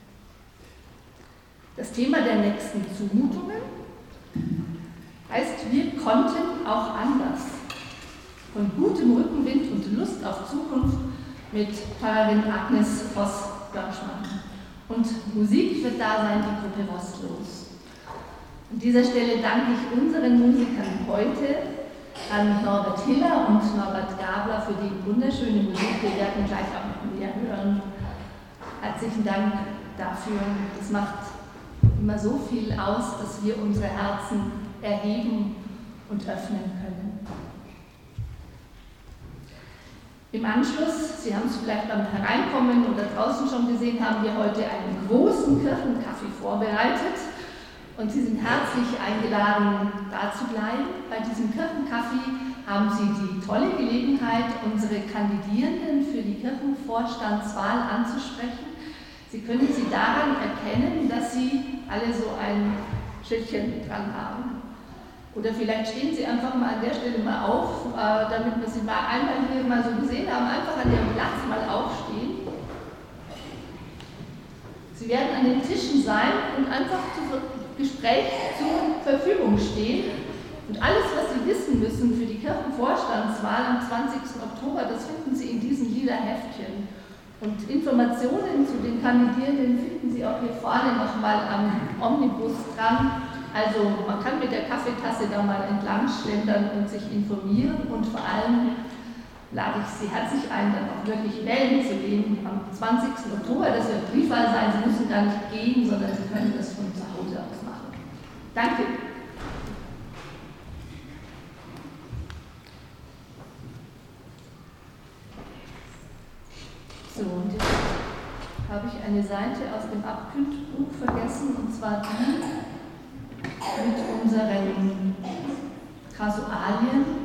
Das Thema der nächsten Zumutungen heißt, wir konnten auch anders. Von gutem Rückenwind und Lust auf Zukunft mit Pfarrerin Agnes Voss-Görschmann. Und Musik wird da sein, die Gruppe Rostlos. An dieser Stelle danke ich unseren Musikern heute, an Norbert Hiller und Norbert Gabler für die wunderschöne Musik. Wir werden gleich auch noch mehr hören. Herzlichen Dank dafür. Es macht immer so viel aus, dass wir unsere Herzen erheben und öffnen können. Im Anschluss, Sie haben es vielleicht beim Hereinkommen oder draußen schon gesehen, haben wir heute einen großen Kirchenkaffee vorbereitet und Sie sind herzlich eingeladen, da zu bleiben. Bei diesem Kirchenkaffee haben Sie die tolle Gelegenheit, unsere Kandidierenden für die Kirchenvorstandswahl anzusprechen. Sie können sie daran erkennen, dass Sie alle so ein Schildchen dran haben. Oder vielleicht stehen Sie einfach mal an der Stelle mal auf, damit wir Sie mal einmal hier mal so gesehen haben, einfach an Ihrem Platz mal aufstehen. Sie werden an den Tischen sein und einfach zum Gespräch zur Verfügung stehen. Und alles, was Sie wissen müssen für die Kirchenvorstandswahl am 20. Oktober, das finden Sie in diesen lila Heftchen. Und Informationen zu den Kandidierenden finden Sie auch hier vorne nochmal am Omnibus dran. Also man kann mit der Kaffeetasse da mal entlang schlendern und sich informieren, und vor allem lade ich Sie herzlich ein, dann auch wirklich wählen zu gehen am 20. Oktober. Das wird Briefwahl sein, Sie müssen gar nicht gehen, sondern Sie können das von zu Hause aus machen. Danke. So, und jetzt habe ich eine Seite aus dem Abkündbuch vergessen, und zwar die mit unseren Kasualien.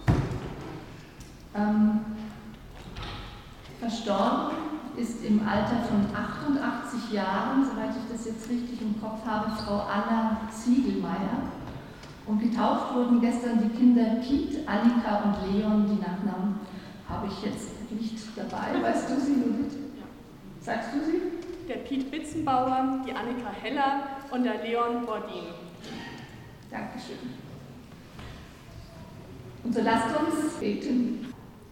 Verstorben ist im Alter von 88 Jahren, soweit ich das jetzt richtig im Kopf habe, Frau Anna Ziegelmeier. Und getauft wurden gestern die Kinder Piet, Annika und Leon. Die Nachnamen habe ich jetzt nicht dabei. Weißt du sie, Judith? Sagst du sie? Der Piet Bitzenbauer, die Annika Heller und der Leon Bordin. Dankeschön. Und so lasst uns beten.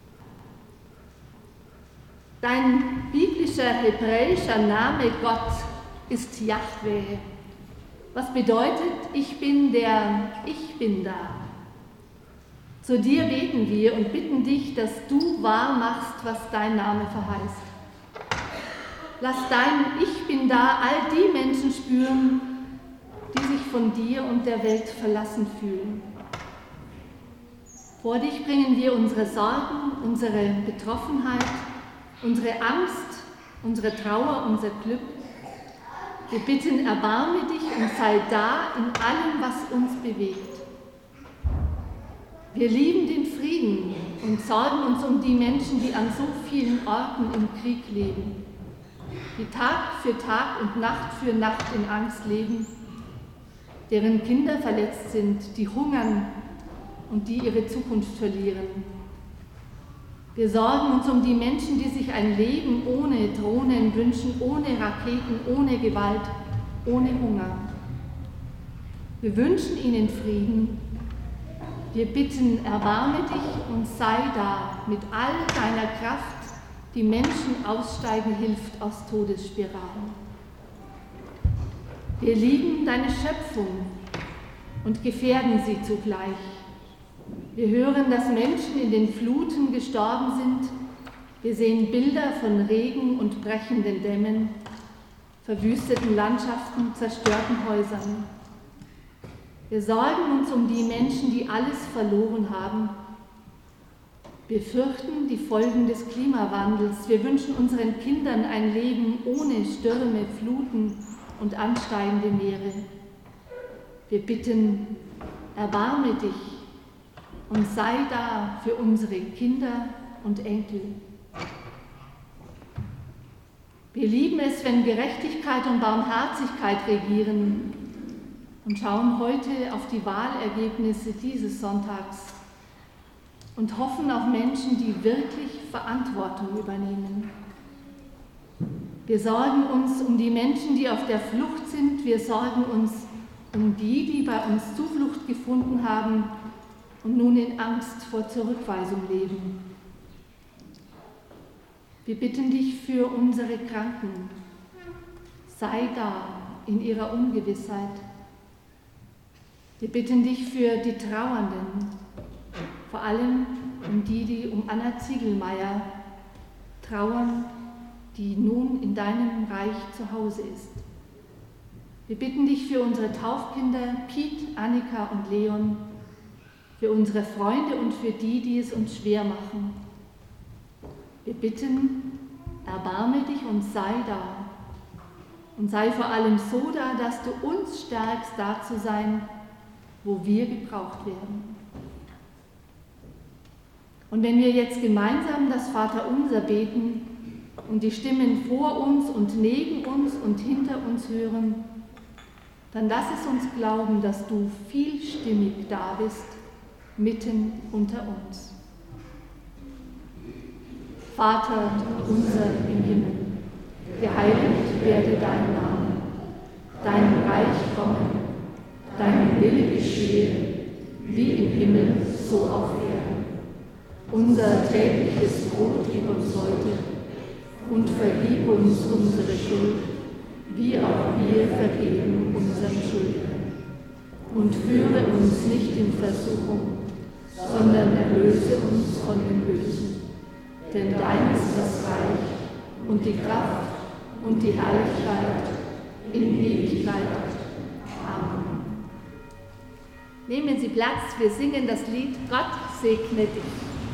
Dein biblischer hebräischer Name Gott ist Jahwe, was bedeutet, ich bin der Ich Bin da. Zu dir beten wir und bitten dich, dass du wahr machst, was dein Name verheißt. Lass dein Ich Bin da all die Menschen spüren, die sich von dir und der Welt verlassen fühlen. Vor dich bringen wir unsere Sorgen, unsere Betroffenheit, unsere Angst, unsere Trauer, unser Glück. Wir bitten, erbarme dich und sei da in allem, was uns bewegt. Wir lieben den Frieden und sorgen uns um die Menschen, die an so vielen Orten im Krieg leben, die Tag für Tag und Nacht für Nacht in Angst leben, deren Kinder verletzt sind, die hungern und die ihre Zukunft verlieren. Wir sorgen uns um die Menschen, die sich ein Leben ohne Drohnen wünschen, ohne Raketen, ohne Gewalt, ohne Hunger. Wir wünschen ihnen Frieden. Wir bitten, erbarme dich und sei da mit all deiner Kraft, die Menschen aussteigen hilft aus Todesspiralen. Wir lieben deine Schöpfung und gefährden sie zugleich. Wir hören, dass Menschen in den Fluten gestorben sind. Wir sehen Bilder von Regen und brechenden Dämmen, verwüsteten Landschaften, zerstörten Häusern. Wir sorgen uns um die Menschen, die alles verloren haben. Wir fürchten die Folgen des Klimawandels. Wir wünschen unseren Kindern ein Leben ohne Stürme, Fluten und ansteigende Meere. Wir bitten, erbarme dich und sei da für unsere Kinder und Enkel. Wir lieben es, wenn Gerechtigkeit und Barmherzigkeit regieren, und schauen heute auf die Wahlergebnisse dieses Sonntags und hoffen auf Menschen, die wirklich Verantwortung übernehmen. Wir sorgen uns um die Menschen, die auf der Flucht sind. Wir sorgen uns um die, die bei uns Zuflucht gefunden haben und nun in Angst vor Zurückweisung leben. Wir bitten dich für unsere Kranken. Sei da in ihrer Ungewissheit. Wir bitten dich für die Trauernden, vor allem um die, die um Anna Ziegelmeier trauern, die nun in deinem Reich zu Hause ist. Wir bitten dich für unsere Taufkinder Piet, Annika und Leon, für unsere Freunde und für die, die es uns schwer machen. Wir bitten, erbarme dich und sei da. Und sei vor allem so da, dass du uns stärkst, da zu sein, wo wir gebraucht werden. Und wenn wir jetzt gemeinsam das Vaterunser beten und die Stimmen vor uns und neben uns und hinter uns hören, dann lass es uns glauben, dass du vielstimmig da bist, mitten unter uns. Vater unser im Himmel, geheiligt werde dein Name, dein Reich komme, dein Wille geschehe, wie im Himmel, so auf Erden. Unser tägliches Brot gib uns heute und vergib uns unsere Schuld, wie auch wir vergeben unseren Schuldnern. Und führe uns nicht in Versuchung, sondern erlöse uns von dem Bösen. Denn dein ist das Reich und die Kraft und die Herrlichkeit in Ewigkeit. Amen. Nehmen Sie Platz, wir singen das Lied Gott segne dich.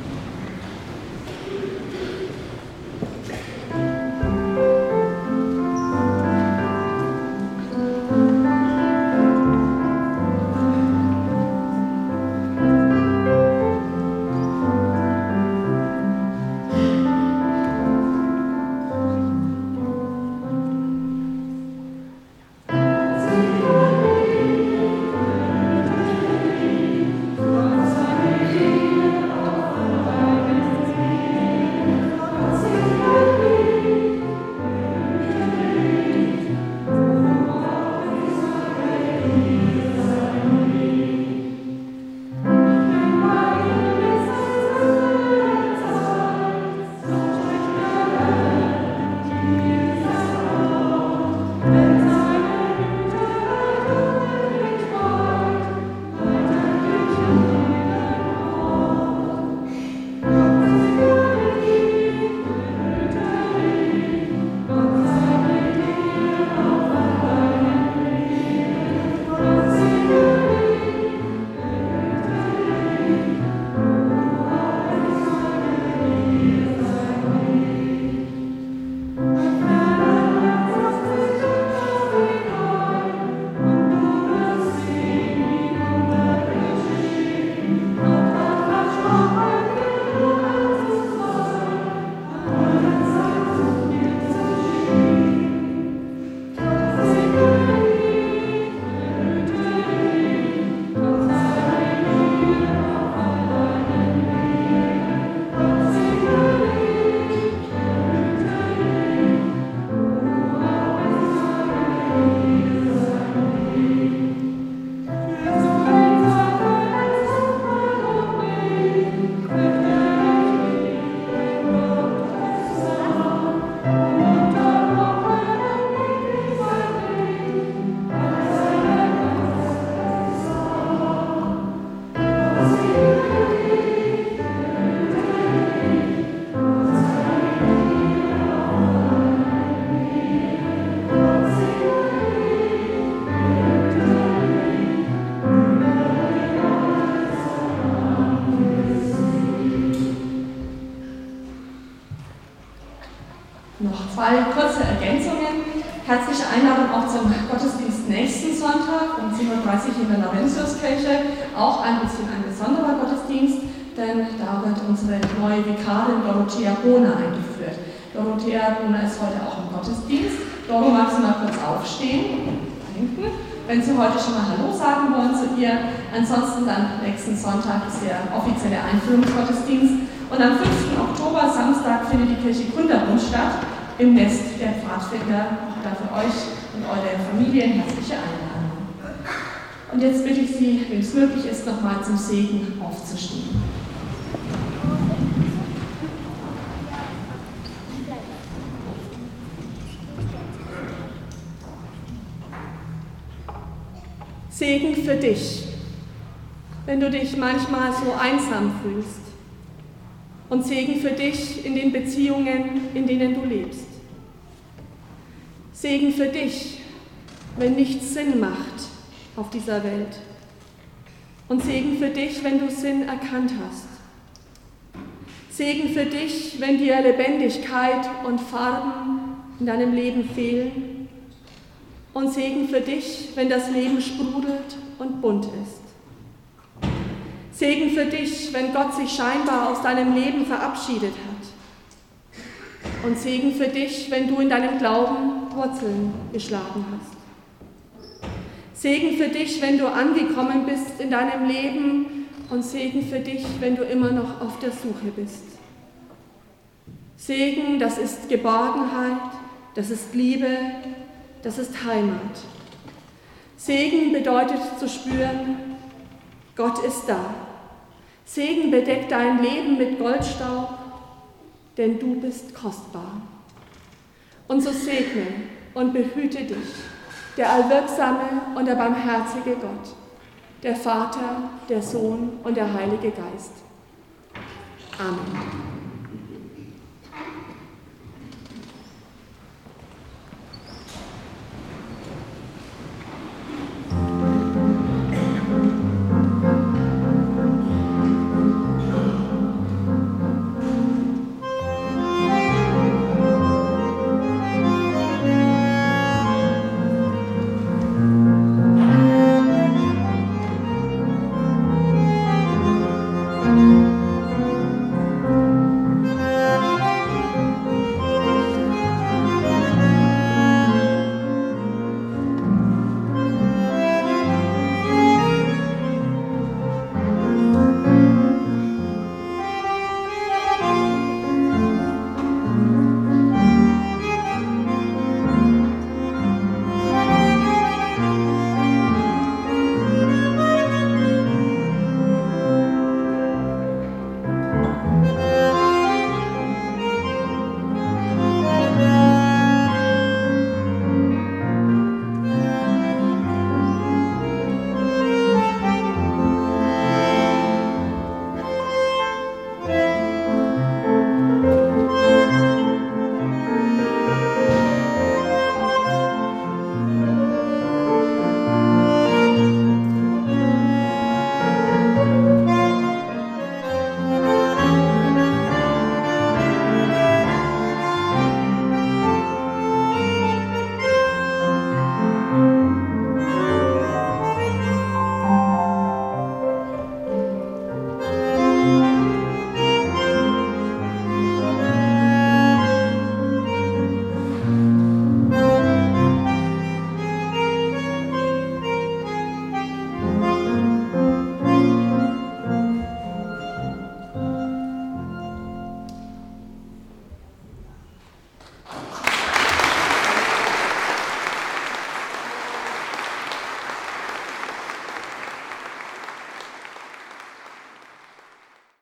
Noch zwei kurze Ergänzungen. Herzliche Einladung auch zum Gottesdienst nächsten Sonntag um 10:30 Uhr in der Laurentiuskirche. Auch ein bisschen ein besonderer Gottesdienst, denn da wird unsere neue Vikarin Dorothea Bohner eingeführt. Dorothea Bohner ist heute auch im Gottesdienst. Doro, magst du mal kurz aufstehen? Da hinten. Wenn Sie heute schon mal Hallo sagen wollen zu ihr. Ansonsten dann nächsten Sonntag ist der offizielle Einführungsgottesdienst. Und am 5. Oktober, Samstag, findet die Kirche Kunterbund statt, im Nest der Pfadfinder. Auch da für euch und eure Familien herzliche Einladung. Und jetzt bitte ich Sie, wenn es möglich ist, nochmal zum Segen aufzustehen. Segen für dich, wenn du dich manchmal so einsam fühlst. Und Segen für dich in den Beziehungen, in denen du lebst. Segen für dich, wenn nichts Sinn macht auf dieser Welt. Und Segen für dich, wenn du Sinn erkannt hast. Segen für dich, wenn dir Lebendigkeit und Farben in deinem Leben fehlen. Und Segen für dich, wenn das Leben sprudelt und bunt ist. Segen für dich, wenn Gott sich scheinbar aus deinem Leben verabschiedet hat. Und Segen für dich, wenn du in deinem Glauben Wurzeln geschlagen hast. Segen für dich, wenn du angekommen bist in deinem Leben. Und Segen für dich, wenn du immer noch auf der Suche bist. Segen, das ist Geborgenheit, das ist Liebe, das ist Heimat. Segen bedeutet zu spüren, Gott ist da. Segen bedeckt dein Leben mit Goldstaub, denn du bist kostbar. Und so segne und behüte dich der allwirksame und der barmherzige Gott, der Vater, der Sohn und der Heilige Geist. Amen.